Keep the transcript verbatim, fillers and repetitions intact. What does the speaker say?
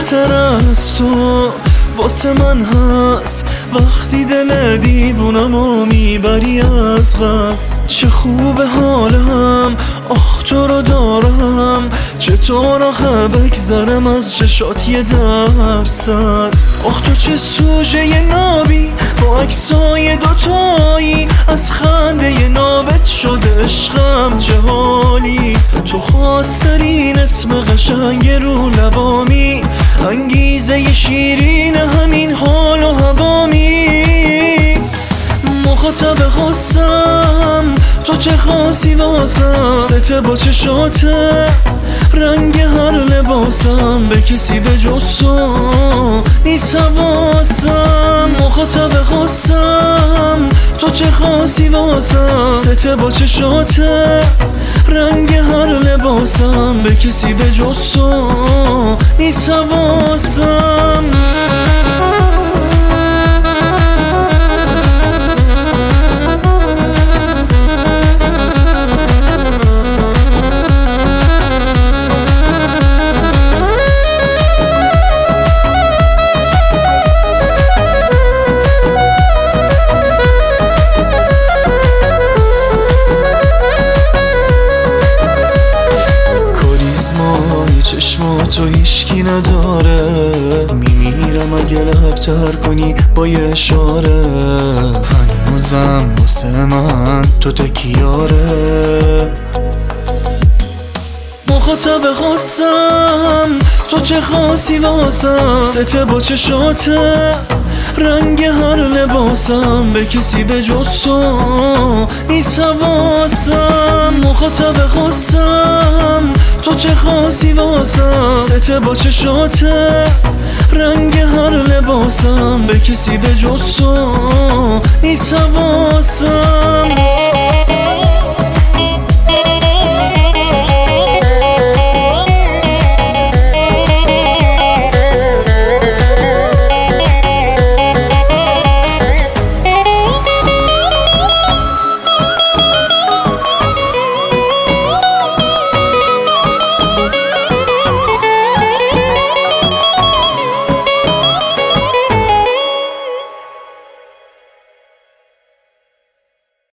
بهتر از تو واسه من هست وقتی دل دیوونمو میبری از قصد. چه خوب حالم آخ تو رو دارم، چطور آخه بگذرم از چشات یه درصد. آخ تو چه سوژه نابی با عکسای دوتایی، از خنده نابت شده عشقم چه حالی. تو خواسترین اسم قشنگ رو لبامی، انگیزه شیرین همین حال و هوامی. مخاطب خواستم تو چه خاصی واسم، سته با چشاته رنگ هر لباسم، به کسی به جز تو نیست حواسم. مخاطب خواستم تو چه خاصی واسم، سته با چشاته رنگ هر لباسم، به کسی به جز تو نیست حواسم. چشماتو هیشکی نداره، میمیرم اگه لبتر کنی با یه اشاره. هنوزم واسه من تو تکیاره. مخاطب خواستم تو چه خاصی واسم، سته با چشاته رنگ هر لباسم، به کسی به جز تو نیست حواسم. مخاطب خواستم تو چه خاصی واسم، سته با چشاته رنگ هر لباسم، به کسی به جز تو نیست حواسم.